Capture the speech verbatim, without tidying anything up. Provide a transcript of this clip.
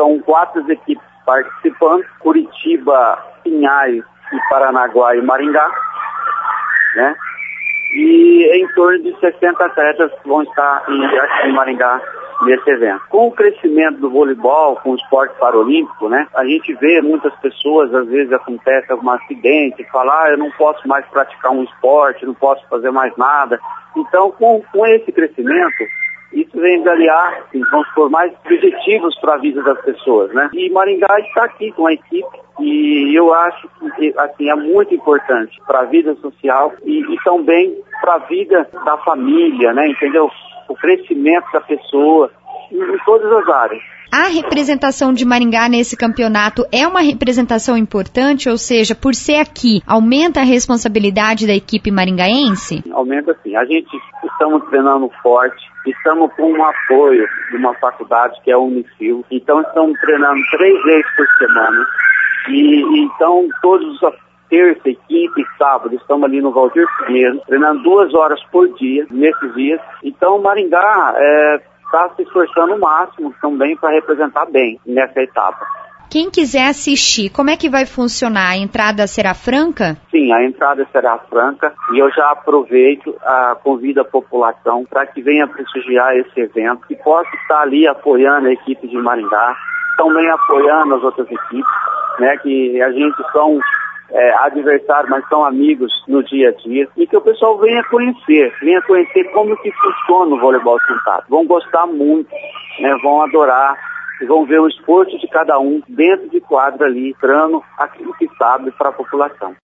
são quatro equipes participando, Curitiba, Pinhais, e Paranaguá e Maringá, né? E em torno de sessenta atletas vão estar em, aqui em Maringá nesse evento. Com o crescimento do voleibol, com o esporte paralímpico, né? A gente vê muitas pessoas, às vezes acontece algum acidente, falar, ah, eu não posso mais praticar um esporte, não posso fazer mais nada. Então, com, com esse crescimento, isso vem aliar, assim, vamos por mais objetivos para a vida das pessoas, né? E Maringá está aqui com a equipe e eu acho que, assim, é muito importante para a vida social e, e também para a vida da família, né? Entendeu? O crescimento da pessoa em, em todas as áreas. A representação de Maringá nesse campeonato é uma representação importante, ou seja, por ser aqui, aumenta a responsabilidade da equipe maringaense? Aumenta sim. A gente estamos treinando forte, estamos com um apoio de uma faculdade que é a Unifil, então estamos treinando três vezes por semana. E então todos os terça, quinta e sábado estamos ali no Valdir Pinheiro, treinando duas horas por dia, nesses dias. Então Maringá é, está se esforçando o máximo também para representar bem nessa etapa. Quem quiser assistir, como é que vai funcionar? A entrada será franca? Sim, a entrada será franca e eu já aproveito, a, convido a população para que venha prestigiar esse evento, que possa estar ali apoiando a equipe de Maringá, também apoiando as outras equipes, né, que a gente são é, adversários, mas são amigos no dia a dia, e que o pessoal venha conhecer, venha conhecer como que funciona o voleibol sentado. Vão gostar muito, né, vão adorar, e vão ver o esforço de cada um dentro de quadra ali, mostrando aquilo que sabe para a população.